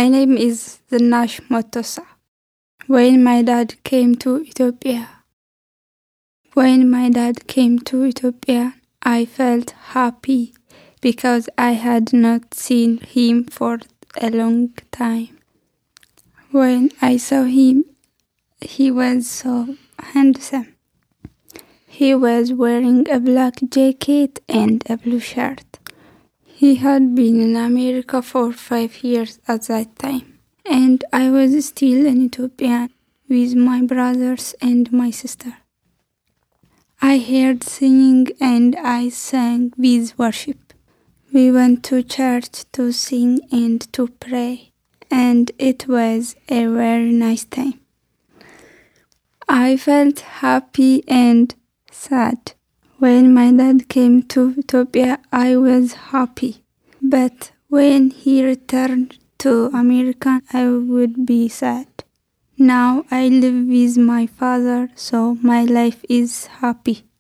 My name is Zinash Motosa. When my dad came to Ethiopia, I felt happy because I had not seen him for a long time. When I saw him, he was so handsome. He was wearing a black jacket and a blue shirt. He had been in America for 5 years at that time, and I was still in Ethiopia with my brothers and my sister. I heard singing and I sang with worship. We went to church to sing and to pray, and it was a very nice time. I felt happy and sad. When my dad came to Ethiopia, I was happy. But when he returned to America, I would be sad. Now I live with my father, so my life is happy.